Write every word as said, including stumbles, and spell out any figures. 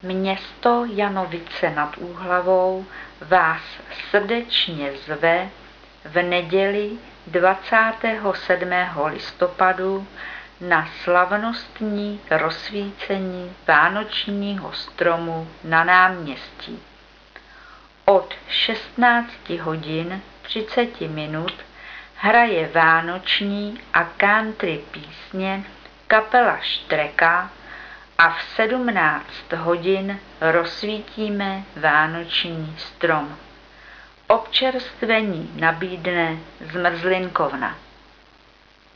Město Janovice nad Úhlavou vás srdečně zve v neděli dvacátého sedmého listopadu na slavnostní rozsvícení vánočního stromu na náměstí. Od šestnácti hodin třicet minut hraje vánoční a country písně kapela Štreka a v sedmnáct hodin rozsvítíme vánoční strom. Občerstvení nabídne zmrzlinkovna.